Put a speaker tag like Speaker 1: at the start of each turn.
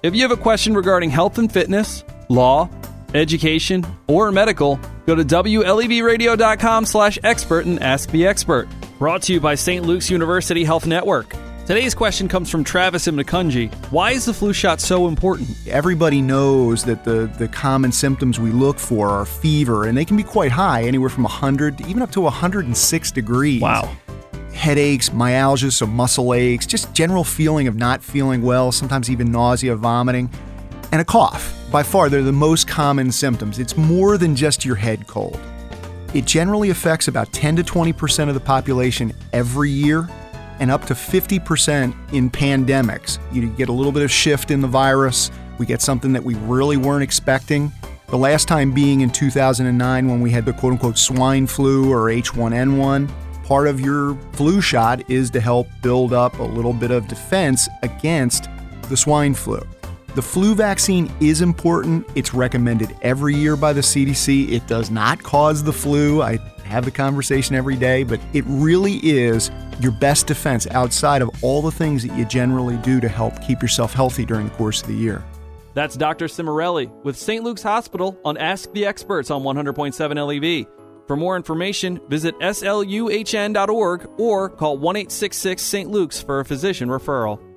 Speaker 1: If you have a question regarding health and fitness, law, education, or medical, go to WLEVradio.com/expert and ask the expert. Brought to you by St. Luke's University Health Network. Today's question comes from Travis in Macungie. Why is the flu shot so important?
Speaker 2: Everybody knows that the common symptoms we look for are fever, and they can be quite high, anywhere from 100 to even up to 106 degrees.
Speaker 1: Wow.
Speaker 2: Headaches, myalgia, so muscle aches, just general feeling of not feeling well, sometimes even nausea, vomiting, and a cough. By far, they're the most common symptoms. It's more than just your head cold. It generally affects about 10 to 20% of the population every year, and up to 50% in pandemics. You get a little bit of shift in the virus. We get something that we really weren't expecting. The last time being in 2009 when we had the quote-unquote swine flu or H1N1. Part of your flu shot is to help build up a little bit of defense against the swine flu. The flu vaccine is important. It's recommended every year by the CDC. It does not cause the flu. I have the conversation every day, but it really is your best defense outside of all the things that you generally do to help keep yourself healthy during the course of the year.
Speaker 1: That's Dr. Cimarelli with St. Luke's Hospital on Ask the Experts on 100.7 LEV. For more information, visit sluhn.org or call 1-866-St. Luke's for a physician referral.